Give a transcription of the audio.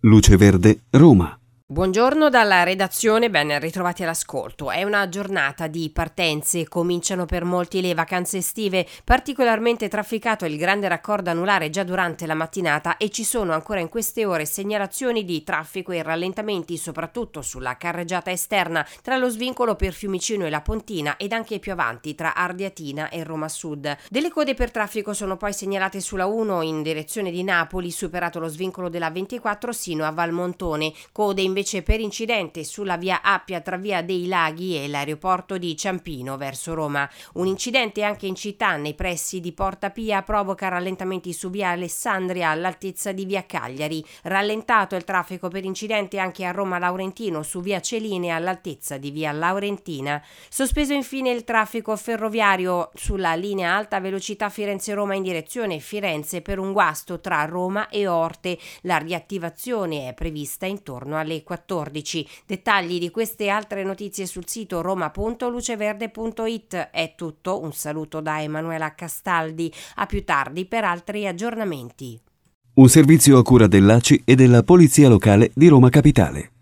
Luce Verde, Roma. Buongiorno dalla redazione, ben ritrovati all'ascolto. È una giornata di partenze, cominciano per molti le vacanze estive, particolarmente trafficato il grande raccordo anulare già durante la mattinata e ci sono ancora in queste ore segnalazioni di traffico e rallentamenti soprattutto sulla carreggiata esterna tra lo svincolo per Fiumicino e la Pontina ed anche più avanti tra Ardiatina e Roma Sud. Delle code per traffico sono poi segnalate sulla 1 in direzione di Napoli, superato lo svincolo della 24 sino a Valmontone, code invece per incidente sulla via Appia tra via dei Laghi e l'aeroporto di Ciampino verso Roma. Un incidente anche in città nei pressi di Porta Pia provoca rallentamenti su via Alessandria all'altezza di via Cagliari. Rallentato il traffico per incidente anche a Roma Laurentino su via Celine all'altezza di via Laurentina. Sospeso infine il traffico ferroviario sulla linea alta velocità Firenze-Roma in direzione Firenze per un guasto tra Roma e Orte. La riattivazione è prevista intorno alle 14. Dettagli di queste e altre notizie sul sito roma.luceverde.it. È tutto, un saluto da Emanuela Castaldi, a più tardi per altri aggiornamenti. Un servizio a cura dell'ACI e della Polizia Locale di Roma Capitale.